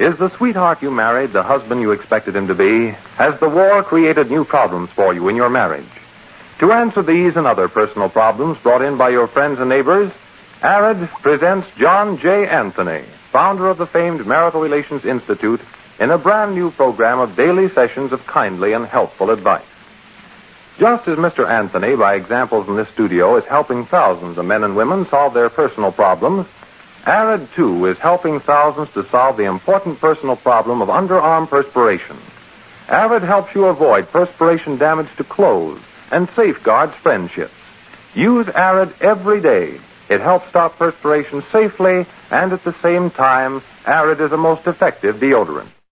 Is the sweetheart you married the husband you expected him to be? Has the war created new problems for you in your marriage? To answer these and other personal problems brought in by your friends and neighbors, ARID presents John J. Anthony, founder of the famed Marital Relations Institute, in a brand new program of daily sessions of kindly and helpful advice. Just as Mr. Anthony, by examples in this studio, is helping thousands of men and women solve their personal problems, ARID, too, is helping thousands to solve the important personal problem of underarm perspiration. ARID helps you avoid perspiration damage to clothes and safeguards friendships. Use ARID every day. It helps stop perspiration safely, and at the same time, ARID is a most effective deodorant.